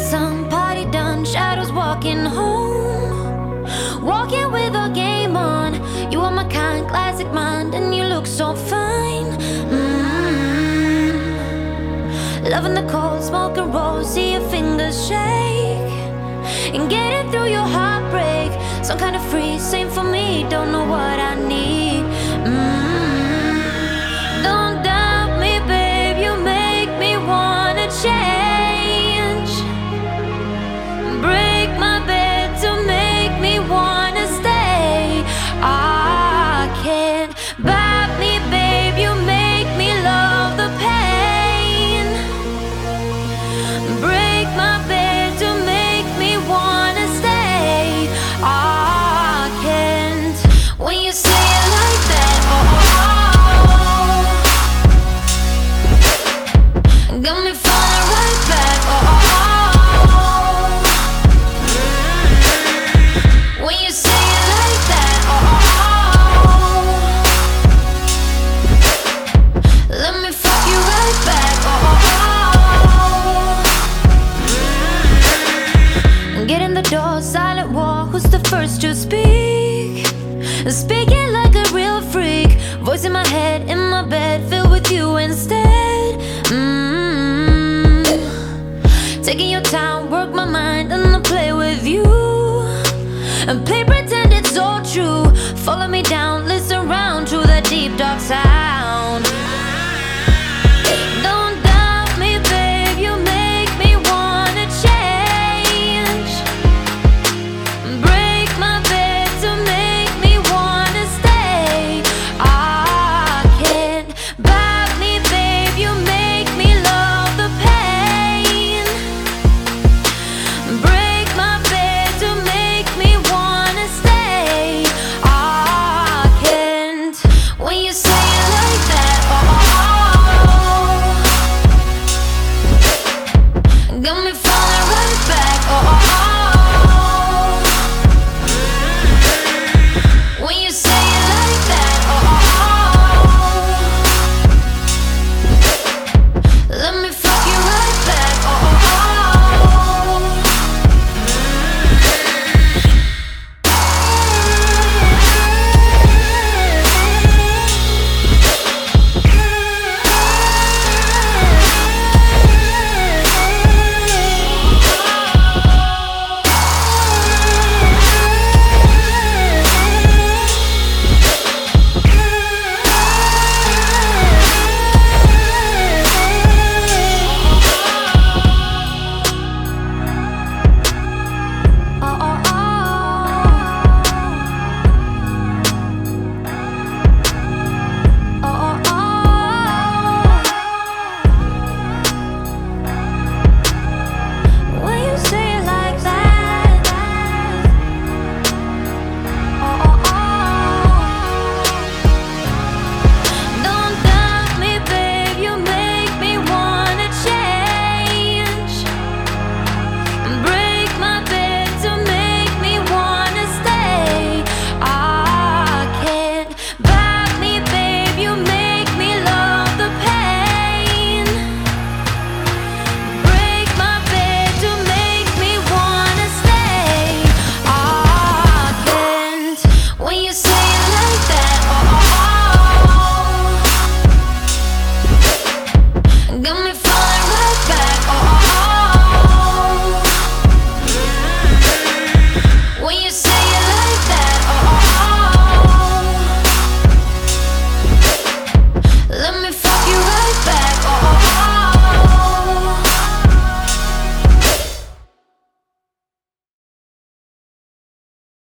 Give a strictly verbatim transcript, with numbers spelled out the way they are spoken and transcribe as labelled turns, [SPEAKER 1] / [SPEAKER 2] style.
[SPEAKER 1] sun, party done, shadows walking home. Walking with a game on. You are my kind, classic mind, and you look so fine. mm-hmm. Loving the cold, smoking roll, see your fingers shake. And getting through your heartbreak. Some kind of free, same for me, don't know what I need. mm-hmm. Don't doubt me, babe, you make me wanna change. Break my bed to make me wanna stay. I can't buy me, babe, you make me love the pain. Break my bed to make me wanna stay. I can't. When you say it like that, oh, got me falling right back, oh, when you say it like that, oh, let me fuck you right back, oh. Get in the door, silent war, who's the first to speak? Speaking like a real freak, voice in my head, in my bed, filled with you instead. mm. Taking your time, work my mind, and I play with you. And play pretend it's all true. Follow me down